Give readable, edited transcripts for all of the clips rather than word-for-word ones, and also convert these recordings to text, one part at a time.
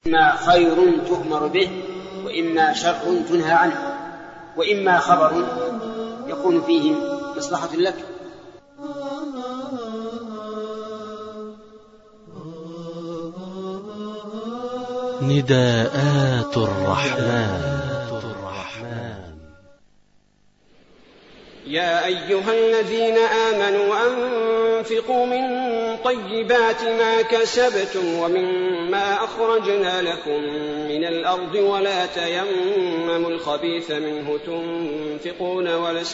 إما خير تؤمر به وإما شر تنهى عنه وإما خبر يكون فيه مصلحة لك. نداءات الرحمن. يا أيها الذين آمنوا أنفقوا من طيبات ما كسبتم ومما أخرجنا لكم من الأرض ولا تيمموا الخبيث منه تنفقون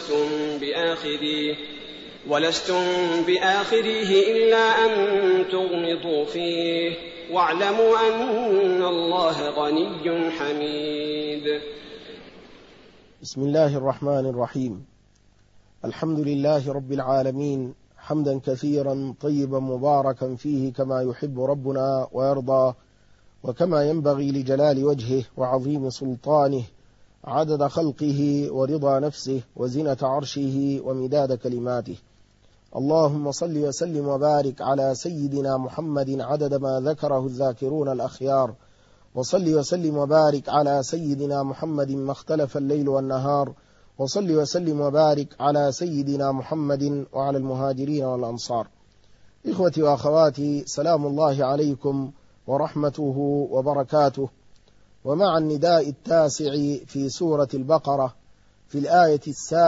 ولستم بآخذيه إلا أن تغمضوا فيه واعلموا أن الله غني حميد. بسم الله الرحمن الرحيم. الحمد لله رب العالمين، حمدا كثيرا طيبا مباركا فيه كما يحب ربنا ويرضى وكما ينبغي لجلال وجهه وعظيم سلطانه، عدد خلقه ورضا نفسه وزنة عرشه ومداد كلماته. اللهم صل وسلم وبارك على سيدنا محمد عدد ما ذكره الذاكرون الأخيار، وصل وسلم وبارك على سيدنا محمد ما اختلف الليل والنهار، وصل وسلم وبارك على سيدنا محمد وعلى المهاجرين والأنصار. إخوتي وأخواتي، سلام الله عليكم ورحمته وبركاته. ومع النداء التاسع في سورة البقرة في الآية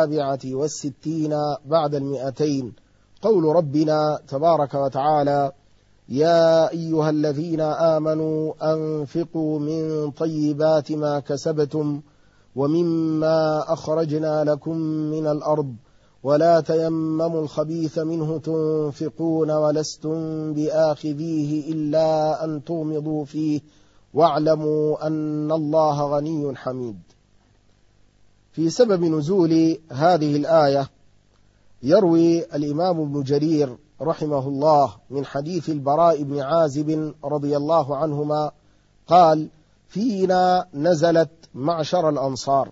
67 بعد 200 قول ربنا تبارك وتعالى: يا أيها الذين آمنوا أنفقوا من طيبات ما كسبتم ومما أخرجنا لكم من الأرض ولا تيمموا الخبيث منه تنفقون ولستم بآخذيه إلا أن تغمضوا فيه واعلموا أن الله غني حميد. في سبب نزول هذه الآية يروي الإمام ابن جرير رحمه الله من حديث البراء بن عازب رضي الله عنهما قال: فينا نزلت معشر الأنصار،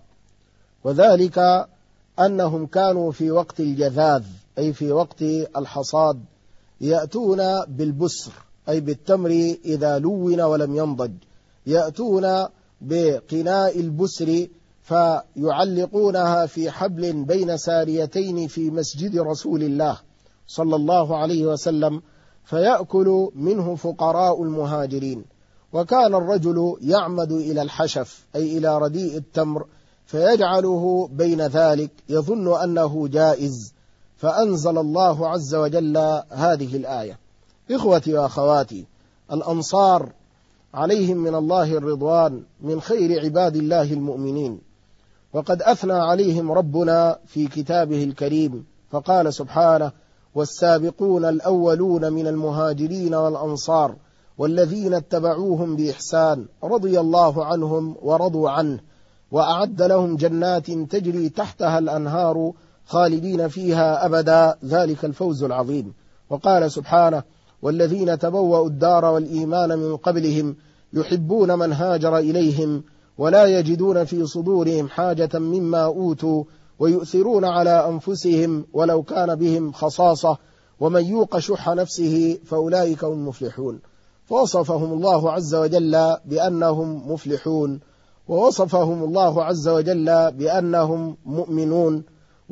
وذلك أنهم كانوا في وقت الجذاذ أي في وقت الحصاد يأتون بالبسر أي بالتمر إذا لون ولم ينضج، يأتون بقناء البسر فيعلقونها في حبل بين ساريتين في مسجد رسول الله صلى الله عليه وسلم، فيأكل منه فقراء المهاجرين. وكان الرجل يعمد إلى الحشف أي إلى رديء التمر فيجعله بين ذلك يظن أنه جائز، فأنزل الله عز وجل هذه الآية. إخوتي وأخواتي، الأنصار عليهم من الله الرضوان من خير عباد الله المؤمنين، وقد أثنى عليهم ربنا في كتابه الكريم فقال سبحانه: والسابقون الأولون من المهاجرين والأنصار والذين اتبعوهم بإحسان رضي الله عنهم ورضوا عنه وأعد لهم جنات تجري تحتها الأنهار خالدين فيها أبدا ذلك الفوز العظيم. وقال سبحانه: والذين تبوأوا الدار والإيمان من قبلهم يحبون من هاجر إليهم ولا يجدون في صدورهم حاجة مما أوتوا ويؤثرون على أنفسهم ولو كان بهم خصاصة ومن يوق شح نفسه فأولئك هم المفلحون. فوصفهم الله عز وجل بأنهم مفلحون، ووصفهم الله عز وجل بأنهم مؤمنون،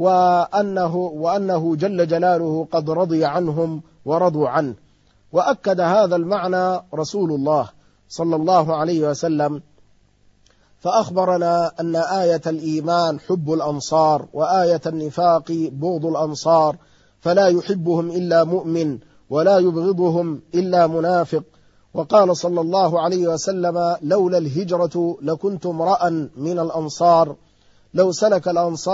وأنه جل جلاله قد رضي عنهم ورضوا عنه. وأكد هذا المعنى رسول الله صلى الله عليه وسلم فأخبرنا أن آية الإيمان حب الأنصار وآية النفاق بغض الأنصار، فلا يحبهم إلا مؤمن ولا يبغضهم إلا منافق. وقال صلى الله عليه وسلم: لولا الهجرة لكنت امرأ من الأنصار، لو سلك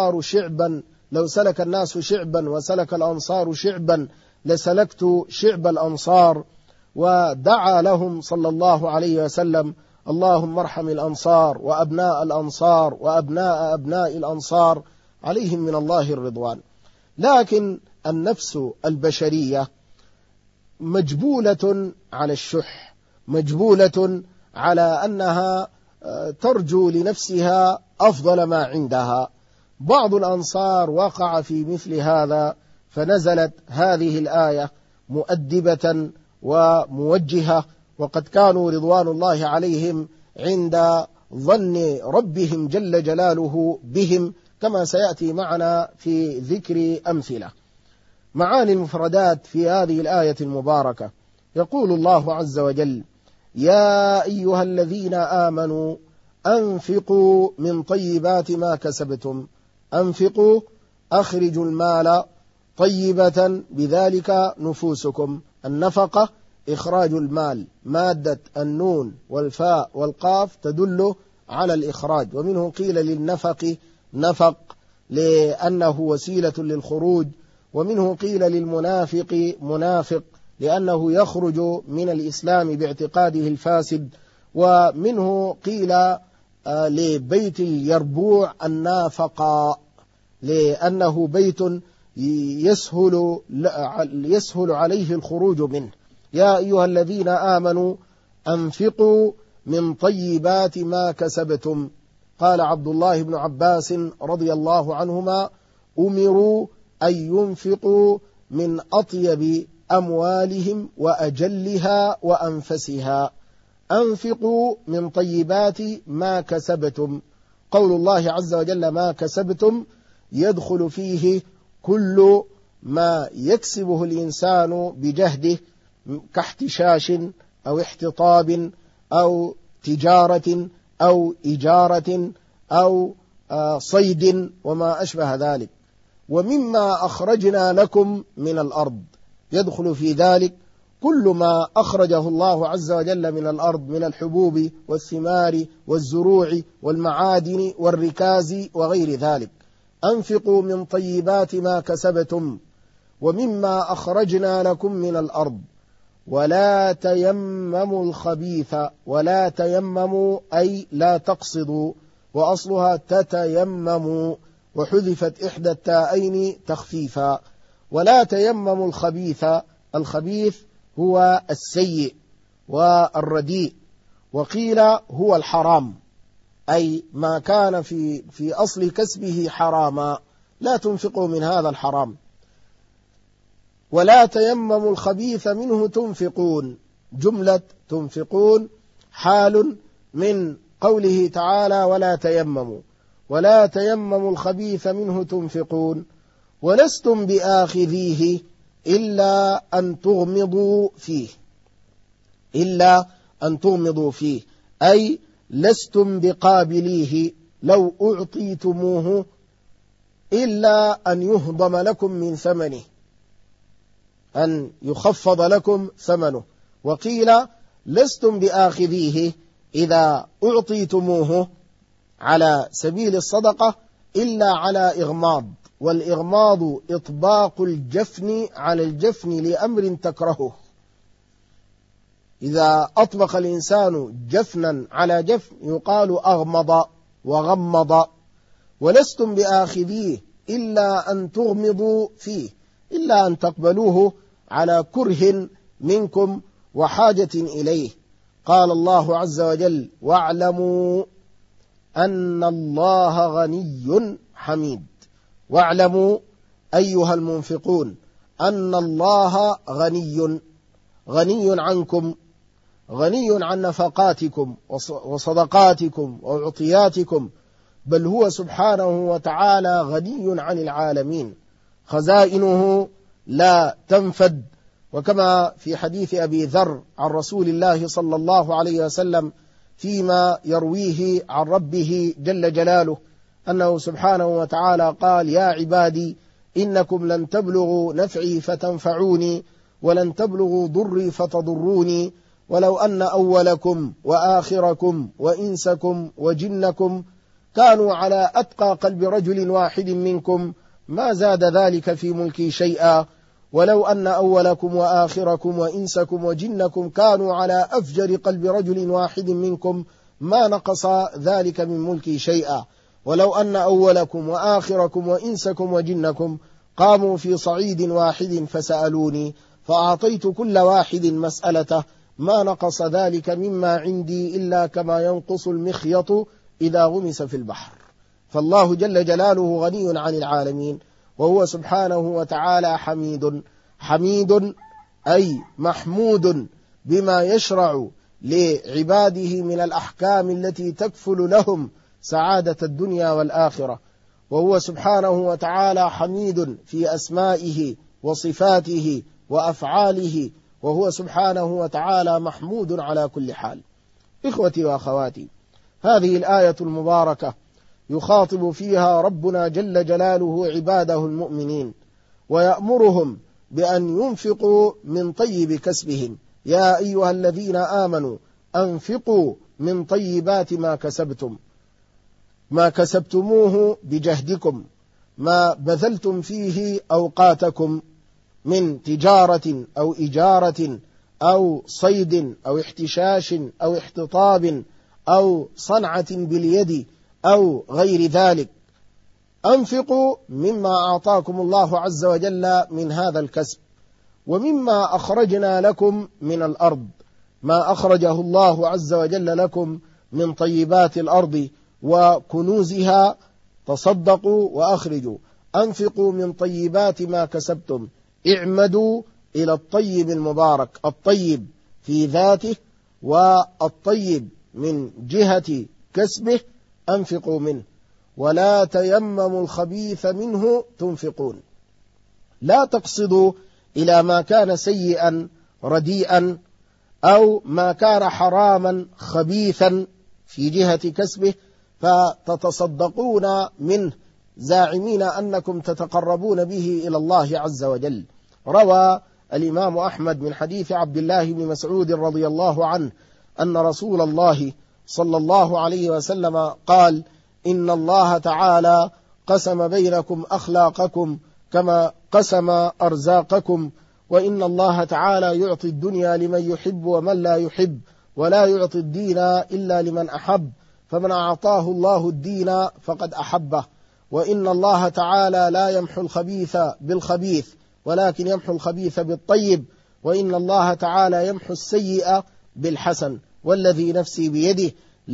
الناس شعبا وسلك الأنصار شعبا لسلكت شعب الأنصار. ودعا لهم صلى الله عليه وسلم: اللهم ارحم الأنصار وأبناء الأنصار وأبناء أبناء الأنصار عليهم من الله الرضوان. لكن النفس البشرية مجبولة على الشح، مجبولة على أنها ترجو لنفسها أفضل ما عندها. بعض الأنصار وقع في مثل هذا فنزلت هذه الآية مؤدبة وموجهة، وقد كانوا رضوان الله عليهم عند ظن ربهم جل جلاله بهم، كما سيأتي معنا في ذكر أمثلة. معاني المفردات في هذه الآية المباركة: يقول الله عز وجل: يا أيها الذين آمنوا أنفقوا من طيبات ما كسبتم. أنفقوا، أخرجوا المال طيبة بذلك نفوسكم. النفقة إخراج المال، مادة النون والفاء والقاف تدل على الإخراج، ومنه قيل للنفق نفق لأنه وسيلة للخروج، ومنه قيل للمنافق منافق لأنه يخرج من الإسلام باعتقاده الفاسد، ومنه قيل لبيت اليربوع النافقاء لأنه بيت يسهل عليه الخروج منه. يا أيها الذين آمنوا أنفقوا من طيبات ما كسبتم. قال عبد الله بن عباس رضي الله عنهما: أمروا أن ينفقوا من أطيب أموالهم وأجلها وأنفسها. أنفقوا من طيبات ما كسبتم. قول الله عز وجل ما كسبتم يدخل فيه كل ما يكسبه الإنسان بجهده، كاحتشاش أو احتطاب أو تجارة أو إجارة أو صيد وما أشبه ذلك. ومما أخرجنا لكم من الأرض، يدخل في ذلك كل ما أخرجه الله عز وجل من الأرض من الحبوب والثمار والزروع والمعادن والركاز وغير ذلك. أنفقوا من طيبات ما كسبتم ومما أخرجنا لكم من الأرض ولا تيمموا الخبيث. ولا تيمموا أي لا تقصدوا، وأصلها تتيمموا، وحذفت إحدى التاءين تخفيفا. ولا تيمموا الخبيث. الخبيث هو السيء والرديء، وقيل هو الحرام، أي ما كان في أصل كسبه حراما، لا تنفقوا من هذا الحرام. ولا تيمموا الخبيث منه تنفقون. جملة تنفقون حال من قوله تعالى ولا تيمموا. ولا تيمموا الخبيث منه تنفقون ولستم بآخذيه إلا أن تغمضوا فيه. إلا أن تغمضوا فيه أي لستم بقابليه لو أعطيتموه إلا أن يهضم لكم من ثمنه، أن يخفض لكم ثمنه. وقيل لستم بآخذيه إذا أعطيتموه على سبيل الصدقة إلا على إغماض، والإغماض إطباق الجفن على الجفن لأمر تكرهه. إذا أطبق الإنسان جفنا على جفن يقال أغمض وغمض. ولستم بآخذيه إلا أن تغمضوا فيه، إلا أن تقبلوه على كره منكم وحاجة إليه. قال الله عز وجل واعلموا أن الله غني حميد. واعلموا أيها المنفقون أن الله غني عنكم، غني عن نفقاتكم وصدقاتكم وعطياتكم، بل هو سبحانه وتعالى غني عن العالمين، خزائنه لا تنفد. وكما في حديث أبي ذر عن رسول الله صلى الله عليه وسلم فيما يرويه عن ربه جل جلاله أنه سبحانه وتعالى قال يا عبادي إنكم لن تبلغوا نفعي فتنفعوني ولن تبلغوا ضري فتضروني، ولو أن أولكم وآخركم وإنسكم وجنكم كانوا على أتقى قلب رجل واحد منكم ما زاد ذلك في ملكي شيئا، ولو أن أولكم وآخركم وإنسكم وجنكم كانوا على أفجر قلب رجل واحد منكم ما نقص ذلك من ملكي شيئا، ولو أن أولكم وآخركم وإنسكم وجنكم قاموا في صعيد واحد فسألوني فأعطيت كل واحد مسألته ما نقص ذلك مما عندي إلا كما ينقص المخيط إذا غمس في البحر. فالله جل جلاله غني عن العالمين، وهو سبحانه وتعالى حميد أي محمود بما يشرع لعباده من الأحكام التي تكفل لهم سعادة الدنيا والآخرة. وهو سبحانه وتعالى حميد في أسمائه وصفاته وأفعاله، وهو سبحانه وتعالى محمود على كل حال. إخوتي وأخواتي، هذه الآية المباركة يخاطب فيها ربنا جل جلاله عباده المؤمنين، ويأمرهم بأن ينفقوا من طيب كسبهم. يا أيها الذين آمنوا أنفقوا من طيبات ما كسبتموه بجهدكم، ما بذلتم فيه أوقاتكم من تجارة أو إجارة أو صيد أو احتشاش أو احتطاب أو صنعة باليد أو غير ذلك. أنفقوا مما أعطاكم الله عز وجل من هذا الكسب، ومما أخرجنا لكم من الأرض، ما أخرجه الله عز وجل لكم من طيبات الأرض وكنوزها، تصدقوا وأخرجوا. أنفقوا من طيبات ما كسبتم، اعمدوا إلى الطيب المبارك، الطيب في ذاته والطيب من جهة كسبه، أنفقوا منه ولا تيمموا الخبيث منه تنفقون. لا تقصدوا إلى ما كان سيئا رديئا أو ما كان حراما خبيثا في جهة كسبه فتتصدقون منه زاعمين أنكم تتقربون به إلى الله عز وجل. روى الإمام أحمد من حديث عبد الله بن مسعود رضي الله عنه أن رسول الله صلى الله عليه وسلم قال: إن الله تعالى قسم بينكم أخلاقكم كما قسم أرزاقكم، وإن الله تعالى يعطي الدنيا لمن يحب ومن لا يحب، ولا يعطي الدين إلا لمن أحب، فمن أعطاه الله الدين فقد أحبه. وإن الله تعالى لا يمحو الخبيث بالخبيث ولكن يمحو الخبيث بالطيب، وإن الله تعالى يمحو السيئ بالحسن، والذي نفسي بيده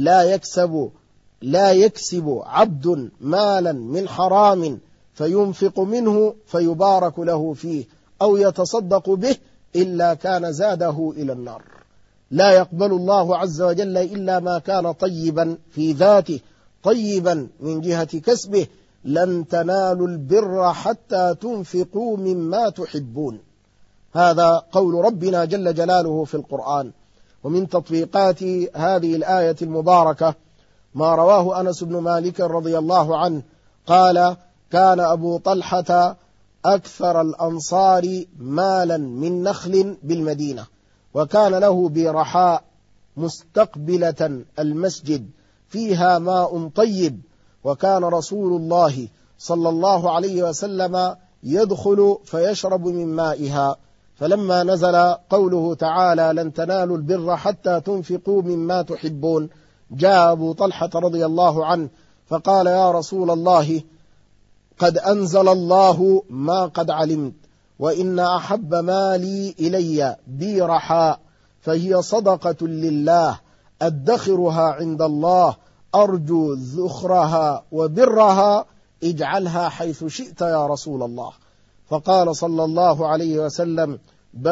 لا يكسب عبد مالا من حرام فينفق منه فيبارك له فيه أو يتصدق به إلا كان زاده إلى النار. لا يقبل الله عز وجل إلا ما كان طيبا في ذاته، طيبا من جهة كسبه. لن تنالوا البر حتى تنفقوا مما تحبون. هذا قول ربنا جل جلاله في القرآن. ومن تطبيقات هذه الآية المباركة ما رواه أنس بن مالك رضي الله عنه قال: كان أبو طلحة أكثر الأنصار مالا من نخل بالمدينة، وكان له برحاء مستقبلة المسجد فيها ماء طيب، وكان رسول الله صلى الله عليه وسلم يدخل فيشرب من مائها. فلما نزل قوله تعالى: لن تنالوا البر حتى تنفقوا مما تحبون، جاء أبو طلحة رضي الله عنه فقال: يا رسول الله، قد أنزل الله ما قد علمت، وإن أحب مالي إلي بي رحاء، فهي صدقة لله أدخرها عند الله، أرجو ذخرها وبرها، اجعلها حيث شئت يا رسول الله. فقال صلى الله عليه وسلم: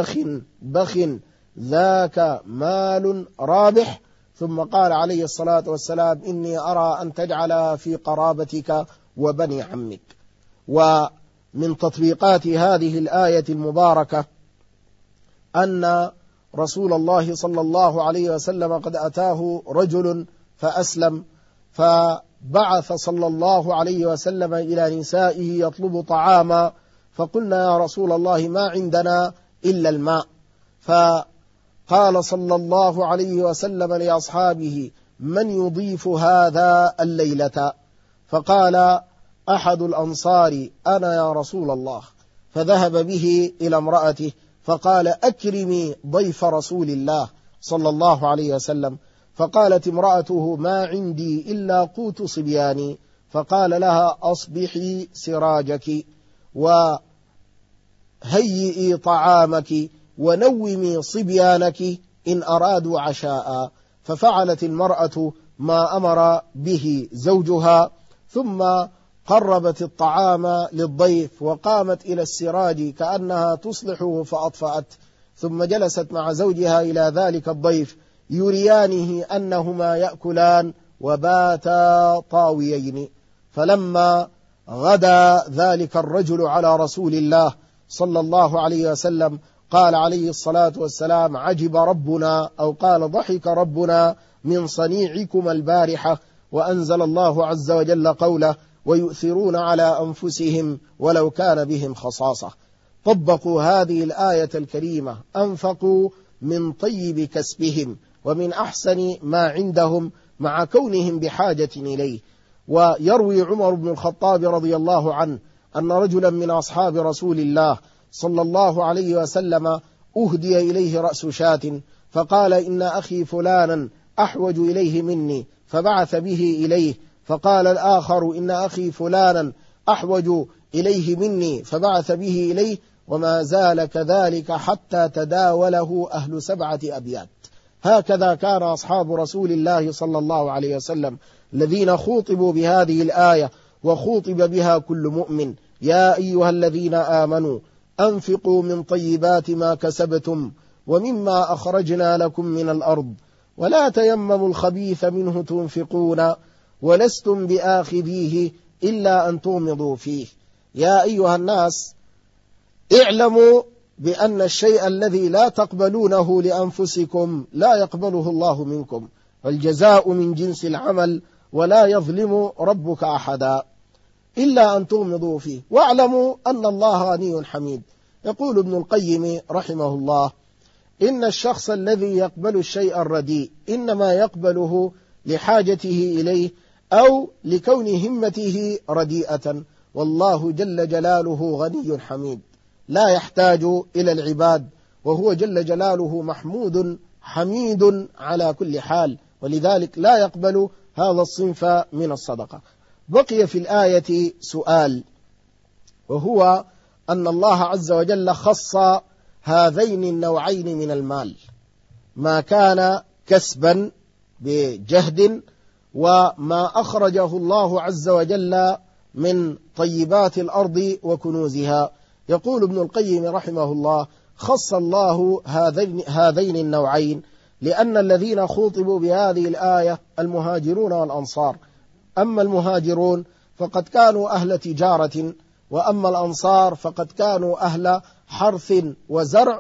بخ ذاك مال رابح. ثم قال عليه الصلاة والسلام: إني أرى أن تجعل في قرابتك وبني عمك. ومن تطبيقات هذه الآية المباركة أن رسول الله صلى الله عليه وسلم قد أتاه رجل فأسلم، فبعث صلى الله عليه وسلم إلى نسائه يطلب طعاما، فقلنا: يا رسول الله، ما عندنا إلا الماء. فقال صلى الله عليه وسلم لأصحابه: من يضيف هذا الليلة؟ فقال أحد الأنصار: أنا يا رسول الله. فذهب به إلى امرأته فقال: أكرمي ضيف رسول الله صلى الله عليه وسلم. فقالت امرأته: ما عندي إلا قوت صبياني. فقال لها: أصبحي سراجك وهيئي طعامك ونومي صبيانك إن أرادوا عشاء. ففعلت المرأة ما أمر به زوجها، ثم قربت الطعام للضيف وقامت إلى السراج كأنها تصلحه فأطفأت، ثم جلست مع زوجها إلى ذلك الضيف يريانه أنهما يأكلان وباتا طاويين. فلما غدا ذلك الرجل على رسول الله صلى الله عليه وسلم قال عليه الصلاة والسلام: عجب ربنا، أو قال: ضحك ربنا من صنيعكم البارحة. وأنزل الله عز وجل قوله: ويؤثرون على أنفسهم ولو كان بهم خصاصة. طبقوا هذه الآية الكريمة، أنفقوا من طيب كسبهم ومن أحسن ما عندهم مع كونهم بحاجة إليه. ويروي عمر بن الخطاب رضي الله عنه أن رجلا من أصحاب رسول الله صلى الله عليه وسلم أهدي إليه رأس شاة، فقال: إن أخي فلانا أحوج إليه مني، فبعث به إليه. فقال الآخر: إن أخي فلانا أحوج إليه مني، فبعث به إليه. وما زال كذلك حتى تداوله أهل 7 أبيات. هكذا كان أصحاب رسول الله صلى الله عليه وسلم الذين خوطبوا بهذه الآية، وخوطب بها كل مؤمن: يا أيها الذين آمنوا أنفقوا من طيبات ما كسبتم ومما أخرجنا لكم من الأرض ولا تيمموا الخبيث منه تنفقون ولستم بآخذيه إلا أن تغمضوا فيه. يا أيها الناس، اعلموا بأن الشيء الذي لا تقبلونه لأنفسكم لا يقبله الله منكم، والجزاء من جنس العمل، ولا يظلم ربك أحدا إلا أن تغمضوا فيه، واعلموا أن الله غني حميد. يقول ابن القيم رحمه الله: إن الشخص الذي يقبل الشيء الرديء إنما يقبله لحاجته إليه أو لكون همته رديئة، والله جل جلاله غني حميد لا يحتاج إلى العباد، وهو جل جلاله محمود حميد على كل حال، ولذلك لا يقبل هذا الصنف من الصدقة. بقي في الآية سؤال، وهو أن الله عز وجل خص هذين النوعين من المال، ما كان كسبا بجهد وما أخرجه الله عز وجل من طيبات الأرض وكنوزها. يقول ابن القيم رحمه الله: خص الله هذين النوعين لأن الذين خوطبوا بهذه الآية المهاجرون والأنصار. أما المهاجرون فقد كانوا أهل تجارة، وأما الأنصار فقد كانوا أهل حرث وزرع،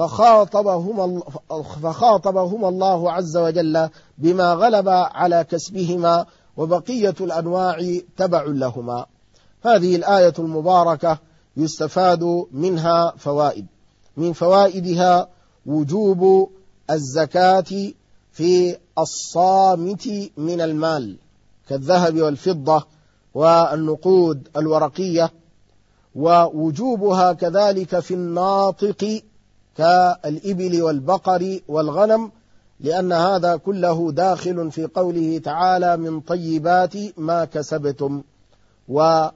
فخاطبهم الله عز وجل بما غلب على كسبهما، وبقية الأنواع تبع لهما. هذه الآية المباركة يستفاد منها فوائد. من فوائدها وجوب الزكاة في الصامت من المال كالذهب والفضة والنقود الورقية، ووجوبها كذلك في الناطق كالإبل والبقر والغنم، لأن هذا كله داخل في قوله تعالى: من طيبات ما كسبتم. وهذا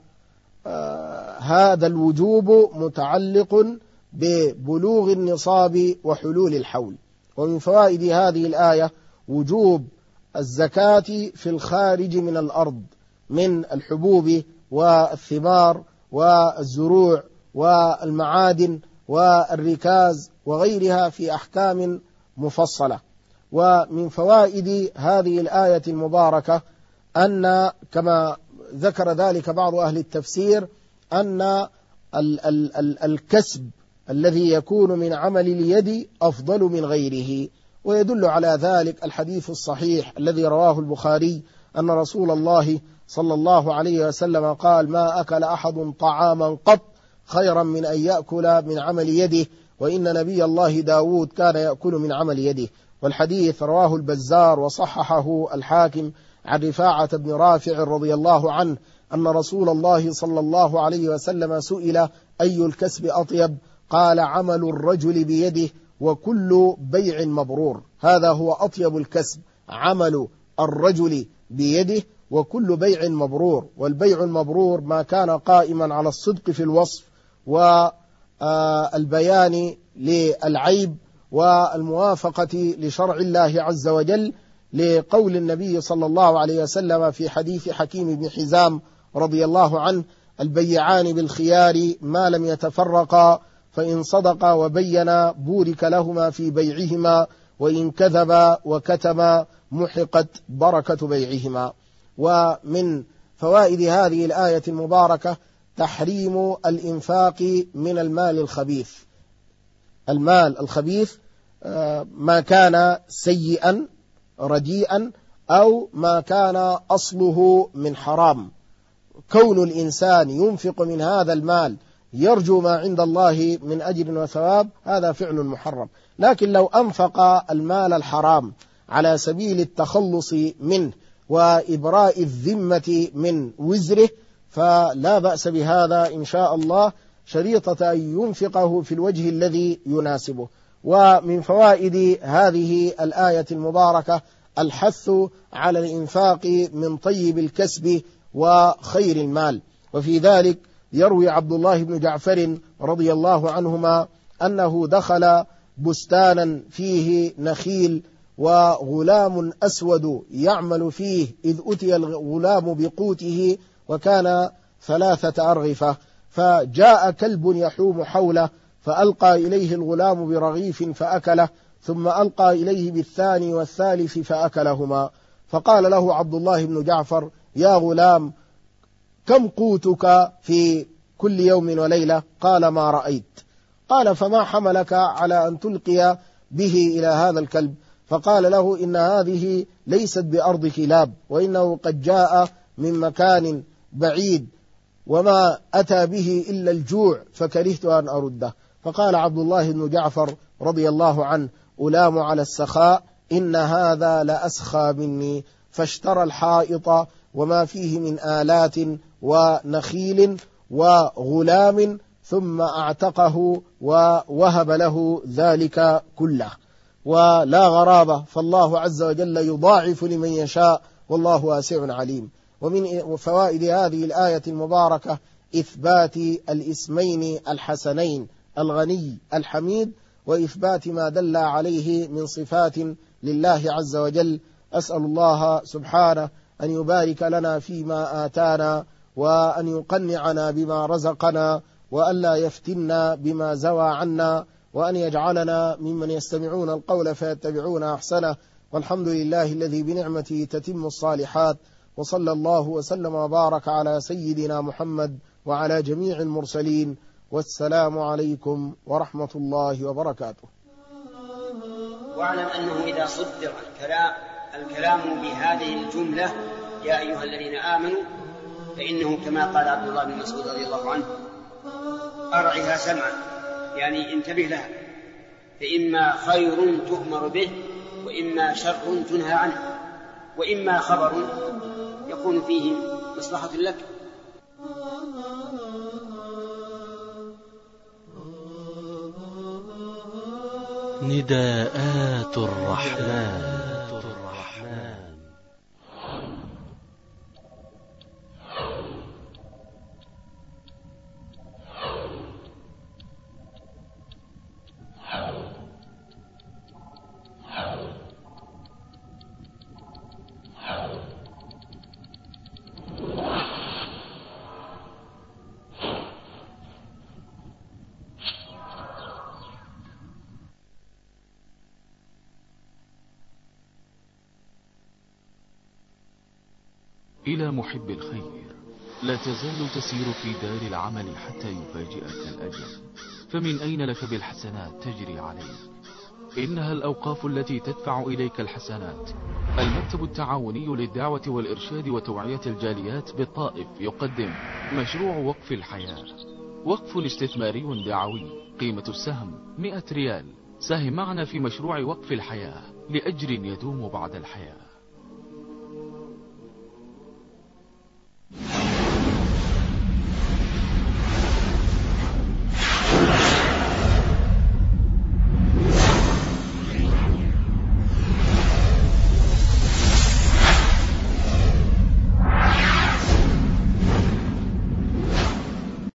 الوجوب متعلق ببلوغ النصاب وحلول الحول. ومن فوائد هذه الآية وجوب الزكاة في الخارج من الأرض من الحبوب والثمار والزروع والمعادن والركاز وغيرها في أحكام مفصلة. ومن فوائد هذه الآية المباركة أن كما ذكر ذلك بعض أهل التفسير أن الكسب الذي يكون من عمل اليد أفضل من غيره، ويدل على ذلك الحديث الصحيح الذي رواه البخاري أن رسول الله صلى الله عليه وسلم قال: ما أكل أحد طعاما قط خيرا من أن يأكل من عمل يده، وإن نبي الله داود كان يأكل من عمل يده. والحديث رواه البزار وصححه الحاكم عن رفاعة بن رافع رضي الله عنه أن رسول الله صلى الله عليه وسلم سئل: أي الكسب أطيب؟ قال: عمل الرجل بيده وكل بيع مبرور. هذا هو أطيب الكسب، عمل الرجل بيده وكل بيع مبرور. والبيع المبرور ما كان قائما على الصدق في الوصف والبيان للعيب والموافقة لشرع الله عز وجل، لقول النبي صلى الله عليه وسلم في حديث حكيم بن حزام رضي الله عنه: البيعان بالخيار ما لم يتفرقا، فإن صدقا وبينا بورك لهما في بيعهما، وإن كذبا وكتما محقت بركة بيعهما. ومن فوائد هذه الآية المباركة تحريم الإنفاق من المال الخبيث. المال الخبيث ما كان سيئا رديئا أو ما كان أصله من حرام. كون الإنسان ينفق من هذا المال يرجو ما عند الله من أجر وثواب هذا فعل محرم. لكن لو أنفق المال الحرام على سبيل التخلص منه وإبراء الذمة من وزره فلا بأس بهذا إن شاء الله، شريطة أن ينفقه في الوجه الذي يناسبه. ومن فوائد هذه الآية المباركة الحث على الإنفاق من طيب الكسب وخير المال. وفي ذلك يروي عبد الله بن جعفر رضي الله عنهما أنه دخل بستانا فيه نخيل وغلام أسود يعمل فيه، إذ أتي الغلام بقوته وكان 3 أرغفة، فجاء كلب يحوم حوله فألقى إليه الغلام برغيف فأكله، ثم ألقى إليه بالثاني والثالث فأكلهما. فقال له عبد الله بن جعفر: يا غلام كم قوتك في كل يوم وليلة؟ قال: ما رأيت. قال: فما حملك على أن تلقي به إلى هذا الكلب؟ فقال له: إن هذه ليست بأرض كلاب، وإنه قد جاء من مكان بعيد وما أتى به إلا الجوع فكرهت أن أرده. فقال عبد الله بن جعفر رضي الله عنه: ألام على السخاء، إن هذا لأسخى مني. فاشترى الحائط وما فيه من آلات ونخيل وغلام ثم اعتقه ووهب له ذلك كله. ولا غرابة، فالله عز وجل يضاعف لمن يشاء والله واسع عليم. ومن فوائد هذه الآية المباركة إثبات الاسمين الحسنين الغني الحميد، وإثبات ما دل عليه من صفات لله عز وجل. أسأل الله سبحانه أن يبارك لنا فيما آتانا، وأن يقنعنا بما رزقنا، وأن لا يفتنا بما زوى عنا، وأن يجعلنا ممن يستمعون القول فيتبعون أحسنه. والحمد لله الذي بنعمته تتم الصالحات. وصلى الله وسلم وبارك على سيدنا محمد وعلى جميع المرسلين، والسلام عليكم ورحمة الله وبركاته. واعلم أنه إذا صدر الكلام بهذه الجملة يا أيها الذين آمنوا، فإنه كما قال عبد الله بن مسعود رضي الله عنه: أرعها سمعا، يعني انتبه لها، فإما خير تؤمر به وإما شر تنهى عنه، وإما خبر يكون فيه مصلحة لك. نداءات الرحمن. إلى محب الخير، لا تزال تسير في دار العمل حتى يفاجئك الأجل، فمن أين لك بالحسنات تجري عليك؟ إنها الأوقاف التي تدفع إليك الحسنات. المكتب التعاوني للدعوة والإرشاد وتوعية الجاليات بالطائف يقدم مشروع وقف الحياة، وقف استثماري دعوي، قيمة السهم 100 ريال. ساهم معنا في مشروع وقف الحياة لأجر يدوم بعد الحياة.